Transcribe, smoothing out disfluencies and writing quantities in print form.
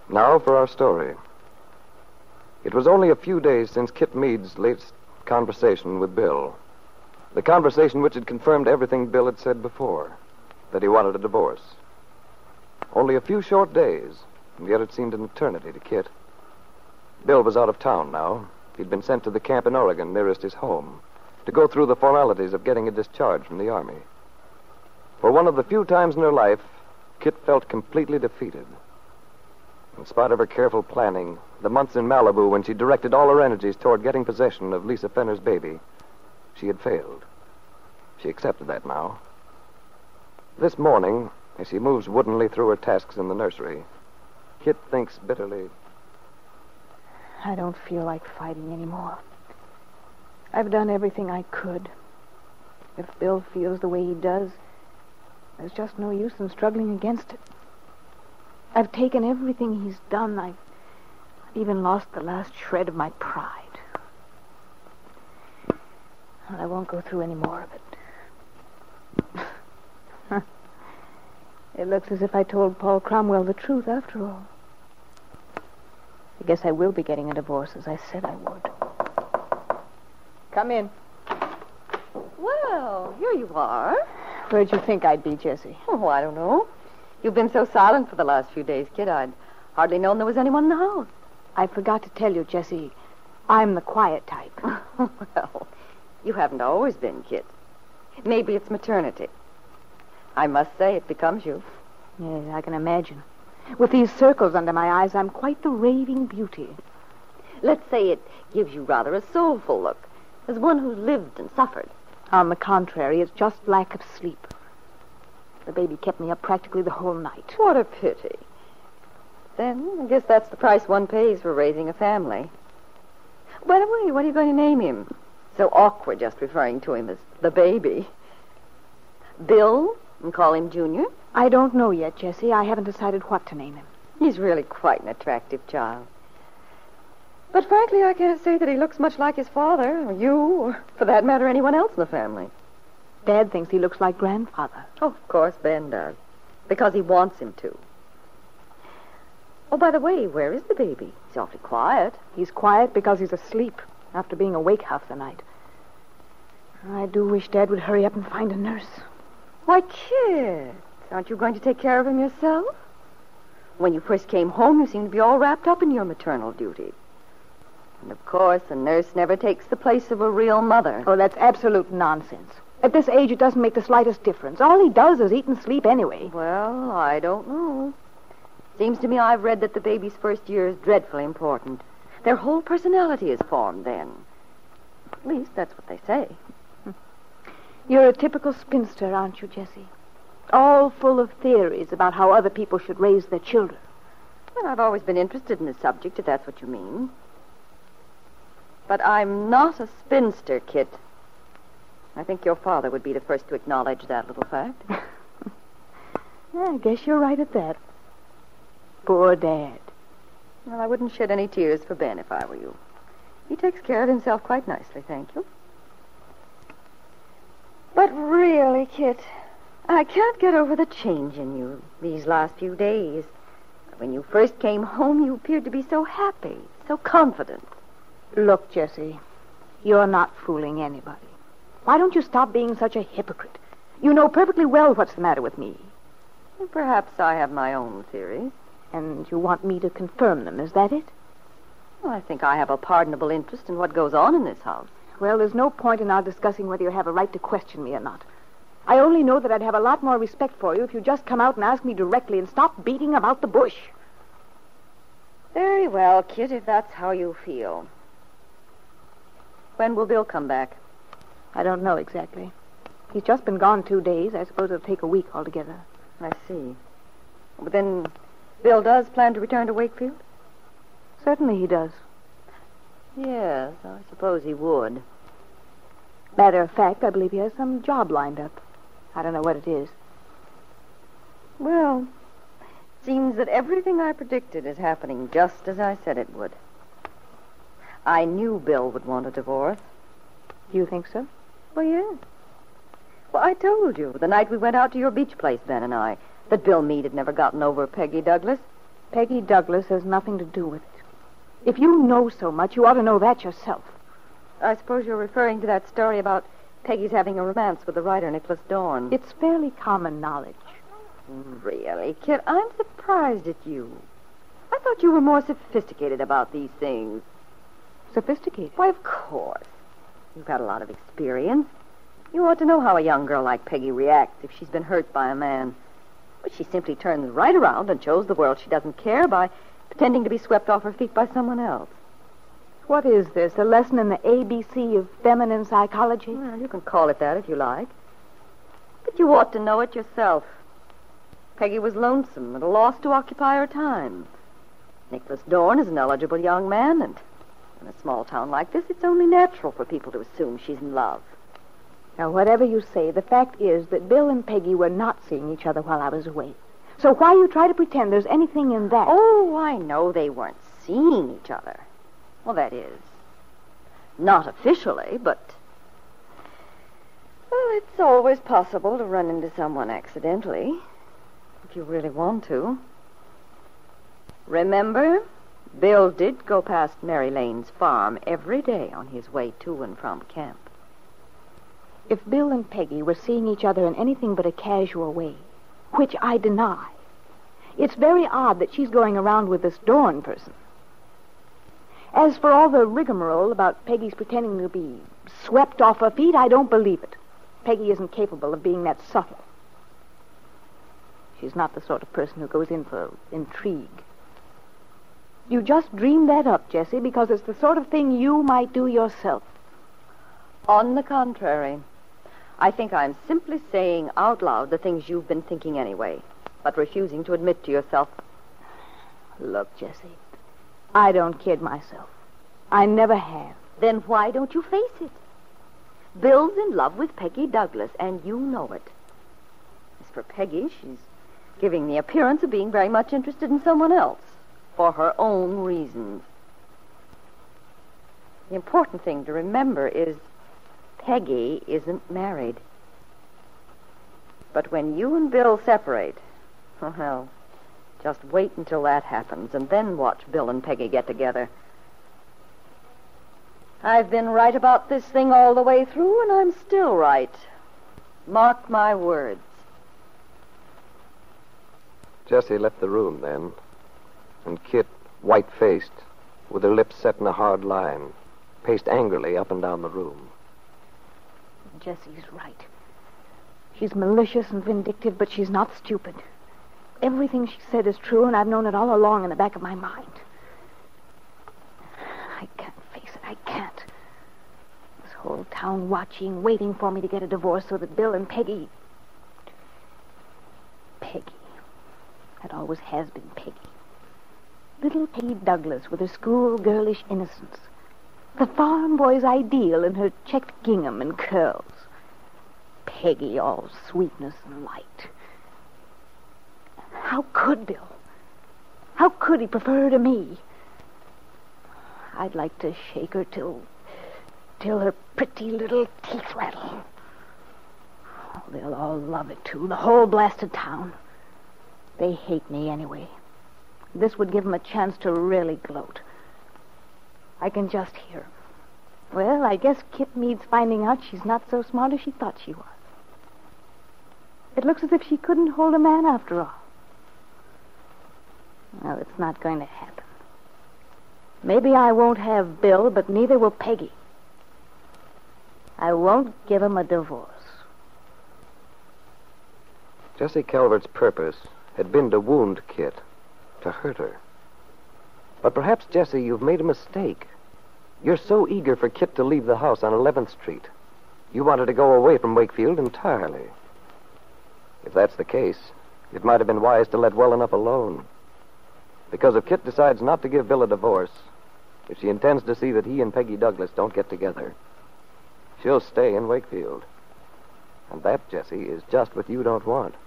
Now for our story. It was only a few days since Kit Meade's latest conversation with Bill. The conversation which had confirmed everything Bill had said before, that he wanted a divorce. Only a few short days, and yet it seemed an eternity to Kit. Bill was out of town now. He'd been sent to the camp in Oregon nearest his home to go through the formalities of getting a discharge from the Army. For one of the few times in her life, Kit felt completely defeated. In spite of her careful planning, the months in Malibu when she directed all her energies toward getting possession of Lisa Fenner's baby, she had failed. She accepted that now. This morning, as she moves woodenly through her tasks in the nursery, Kit thinks bitterly, I don't feel like fighting anymore. I've done everything I could. If Bill feels the way he does, there's just no use in struggling against it. I've taken everything he's done. I've even lost the last shred of my pride. Well, I won't go through any more of it. It looks as if I told Paul Cromwell the truth after all. I guess I will be getting a divorce, as I said I would. Come in. Well, here you are. Where'd you think I'd be, Jessie? Oh, I don't know. You've been so silent for the last few days, Kid. I'd hardly known there was anyone in the house. I forgot to tell you, Jessie, I'm the quiet type. Well, you haven't always been, Kid. Maybe it's maternity. I must say it becomes you. Yeah, I can imagine. With these circles under my eyes, I'm quite the raving beauty. Let's say it gives you rather a soulful look, as one who's lived and suffered. On the contrary, it's just lack of sleep. The baby kept me up practically the whole night. What a pity. Then I guess that's the price one pays for raising a family. By the way, what are you going to name him? So awkward just referring to him as the baby. Bill? And call him Junior? I don't know yet, Jessie. I haven't decided what to name him. He's really quite an attractive child. But frankly, I can't say that he looks much like his father, or you, or for that matter, anyone else in the family. Dad thinks he looks like Grandfather. Oh, of course, Ben does. Because he wants him to. Oh, by the way, where is the baby? He's awfully quiet. He's quiet because he's asleep after being awake half the night. I do wish Dad would hurry up and find a nurse. Why, Kid, aren't you going to take care of him yourself? When you first came home, you seemed to be all wrapped up in your maternal duty. And, of course, a nurse never takes the place of a real mother. Oh, that's absolute nonsense. At this age, it doesn't make the slightest difference. All he does is eat and sleep anyway. Well, I don't know. Seems to me I've read that the baby's first year is dreadfully important. Their whole personality is formed then. At least that's what they say. You're a typical spinster, aren't you, Jessie? All full of theories about how other people should raise their children. Well, I've always been interested in the subject, if that's what you mean. But I'm not a spinster, Kit. I think your father would be the first to acknowledge that little fact. Yeah, I guess you're right at that. Poor Dad. Well, I wouldn't shed any tears for Ben if I were you. He takes care of himself quite nicely, thank you. But really, Kit, I can't get over the change in you these last few days. When you first came home, you appeared to be so happy, so confident. Look, Jessie, you're not fooling anybody. Why don't you stop being such a hypocrite? You know perfectly well what's the matter with me. Perhaps I have my own theories. And you want me to confirm them, is that it? Well, I think I have a pardonable interest in what goes on in this house. Well, there's no point in our discussing whether you have a right to question me or not. I only know that I'd have a lot more respect for you if you'd just come out and ask me directly and stop beating about the bush. Very well, Kit, if that's how you feel. When will Bill come back? I don't know exactly. He's just been gone 2 days. I suppose it'll take a week altogether. I see. But then Bill does plan to return to Wakefield? Certainly he does. Yes, I suppose he would. Matter of fact, I believe he has some job lined up. I don't know what it is. Well, it seems that everything I predicted is happening just as I said it would. I knew Bill would want a divorce. Do you think so? Well, yes. Well, I told you the night we went out to your beach place, Ben and I, that Bill Meade had never gotten over Peggy Douglas. Peggy Douglas has nothing to do with it. If you know so much, you ought to know that yourself. I suppose you're referring to that story about Peggy's having a romance with the writer Nicholas Dorn. It's fairly common knowledge. Really, Kit, I'm surprised at you. I thought you were more sophisticated about these things. Sophisticated? Why, of course. You've got a lot of experience. You ought to know how a young girl like Peggy reacts if she's been hurt by a man. But she simply turns right around and shows the world she doesn't care by pretending to be swept off her feet by someone else. What is this, a lesson in the ABC of feminine psychology? Well, you can call it that if you like. But you ought to know it yourself. Peggy was lonesome, at a loss to occupy her time. Nicholas Dorn is an eligible young man, and in a small town like this, it's only natural for people to assume she's in love. Now, whatever you say, the fact is that Bill and Peggy were not seeing each other while I was away. So why you try to pretend there's anything in that? Oh, I know they weren't seeing each other. Well, that is, not officially, but... Well, it's always possible to run into someone accidentally, if you really want to. Remember, Bill did go past Mary Lane's farm every day on his way to and from camp. If Bill and Peggy were seeing each other in anything but a casual way, which I deny, it's very odd that she's going around with this Dorn person. As for all the rigmarole about Peggy's pretending to be swept off her feet, I don't believe it. Peggy isn't capable of being that subtle. She's not the sort of person who goes in for intrigue. You just dreamed that up, Jessie, because it's the sort of thing you might do yourself. On the contrary, I think I'm simply saying out loud the things you've been thinking anyway, but refusing to admit to yourself. Look, Jessie, I don't kid myself. I never have. Then why don't you face it? Bill's in love with Peggy Douglas, and you know it. As for Peggy, she's giving the appearance of being very much interested in someone else, for her own reasons. The important thing to remember is Peggy isn't married. But when you and Bill separate, well, just wait until that happens, and then watch Bill and Peggy get together. I've been right about this thing all the way through, and I'm still right. Mark my words. Jessie left the room then, and Kit, white-faced, with her lips set in a hard line, paced angrily up and down the room. Jessie's right. She's malicious and vindictive, but she's not stupid. Everything she said is true, and I've known it all along in the back of my mind. I can't face it. I can't. This whole town watching, waiting for me to get a divorce so that Bill and Peggy... That always has been Peggy. Little Peggy Douglas with her school-girlish innocence. The farm boy's ideal in her checked gingham and curls. Peggy all sweetness and light. How could Bill? How could he prefer her to me? I'd like to shake her till her pretty little teeth rattle. Oh, they'll all love it, too, the whole blasted town. They hate me anyway. This would give them a chance to really gloat. I can just hear 'em. Well, I guess Kit Mead's finding out she's not so smart as she thought she was. It looks as if she couldn't hold a man after all. Well, it's not going to happen. Maybe I won't have Bill, but neither will Peggy. I won't give him a divorce. Jessie Calvert's purpose had been to wound Kit, to hurt her. But perhaps, Jessie, you've made a mistake. You're so eager for Kit to leave the house on 11th Street. You wanted to go away from Wakefield entirely. If that's the case, it might have been wise to let well enough alone. Because if Kit decides not to give Bill a divorce, if she intends to see that he and Peggy Douglas don't get together, she'll stay in Wakefield. And that, Jessie, is just what you don't want.